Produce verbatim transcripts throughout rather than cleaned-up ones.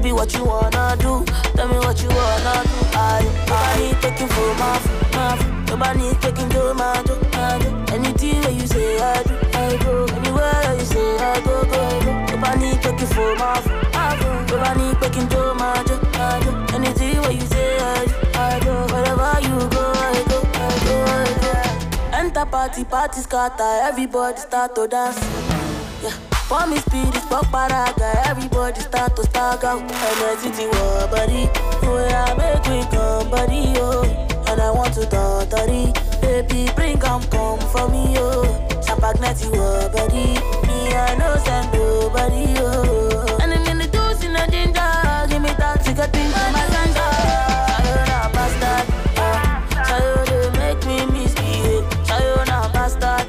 Baby, what you wanna do? Tell me what you wanna do. I, I taking for my food, my food. Nobody taking to my do, my do. Anything that you say, I do, I go. Anywhere you say, I go, go, go. Nobody taking for my food, my food. Nobody taking to my do, my do. Anything that you say, I do, I go. Wherever you go, I go, I go, I go. Enter party, party scatter. Everybody start to dance. Yeah. For me speed is pop paraga, everybody start to stag out. Energy war body, where I make me come body, oh. And I want to totally, baby bring come come for me, oh. Chapagneti war body, me I know send nobody, oh. And I'm in the dose in the ginger, give me that cigarette thing for my ganja. Sayona bastard, oh. Sayo they make me misbehave, Sayona bastard.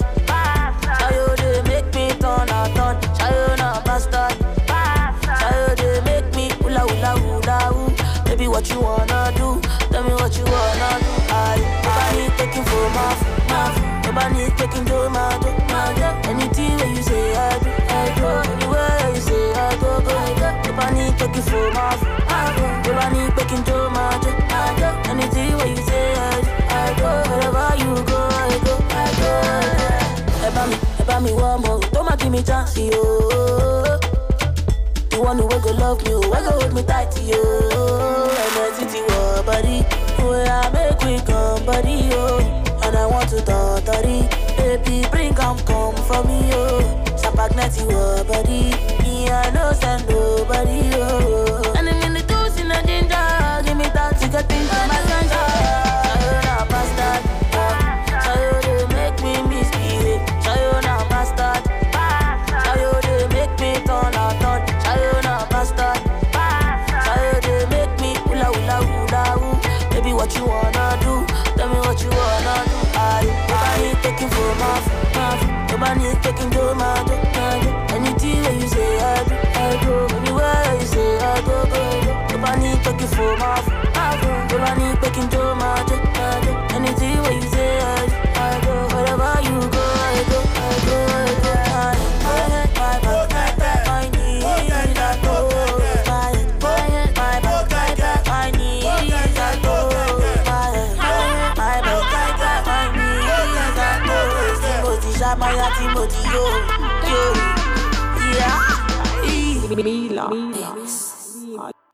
Sayo they make me turn and turn. Sayona bastard. Sayo they make me hula hula hula hoo. Baby, what you wanna do? Tell me what you wanna do. I nobody taking for my food, my food. Nobody taking to my do, my do. Anything that you say, I do, I do. Anywhere you say, I go, go, go. Nobody taking for my food, my food. Nobody taking to my do, my do. Anything that you say, I do, I do. Wherever you go, I go, I go, I go. Eba me, eba me one more. Don't give me chance, yo. The one who will go love me, who will go hold me tight, yo. Energy war body, where I make we come body, yo. And I want to totally, baby bring come come for me, yo. Chapagneti war body, me I know send nobody, yo. And I'm in the dose in the ginger, give me that cigarette thing for my ganja. Sayona bastard, Sayo they make me misbehave, Sayona bastard. Sayo they make me turn and turn, Sayona bastard. Sayo they make me hula hula hula hoo. Baby, what you wanna do? Tell me what you wanna do. I nobody taking for my food, my food. Nobody taking to my do, my do. Anything that you say, I do, I go. Anywhere you say, I go, go, go. Nobody taking for my food, my food. Nobody taking to my do, my do. Anything that you say, I do, I go. Wherever you go, I go, I go, I go. I, I, my back, I need that go. My, my, my back, I need that go. Maya Timothy, yo, yo, yeah, Mila.